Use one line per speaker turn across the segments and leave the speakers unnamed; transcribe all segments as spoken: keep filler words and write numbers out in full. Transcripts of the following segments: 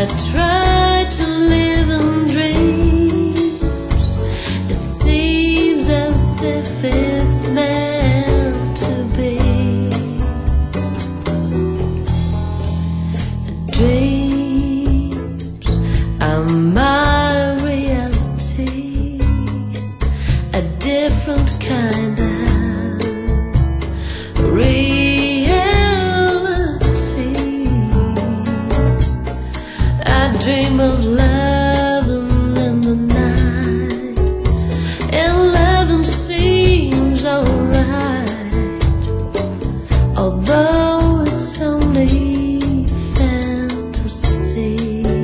I try to live in dreams. It seems as if it's meant to be. Dreams are my reality, a different kind of reality. I dream of loving in the night, and loving seems alright, although it's only fantasy.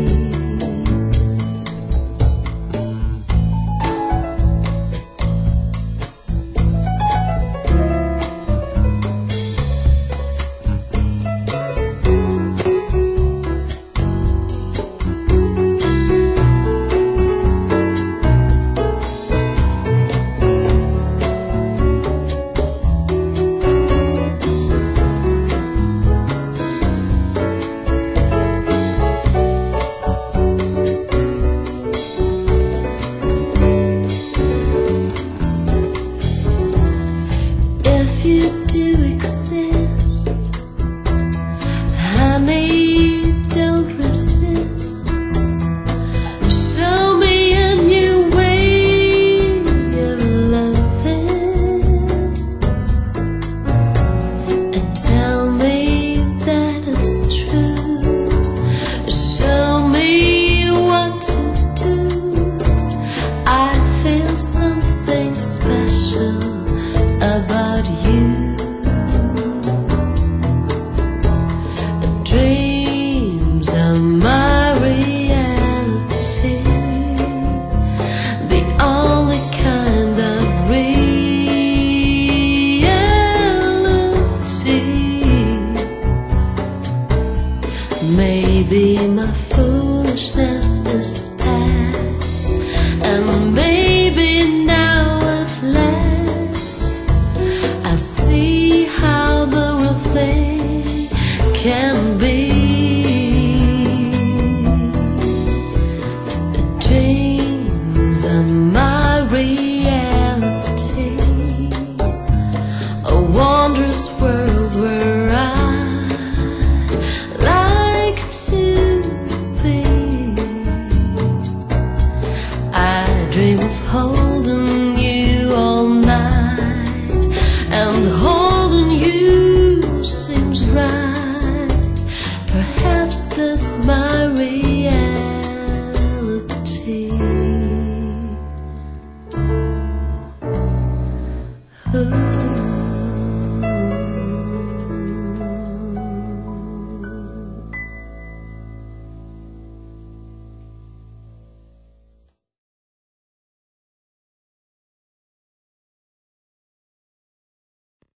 If you do exist, honey, don't resist. Show me a new way of loving, and tell me that it's true. Show me what to do. I feel something special about you. Dreams are my reality, the only kind of reality. Maybe my foolishness is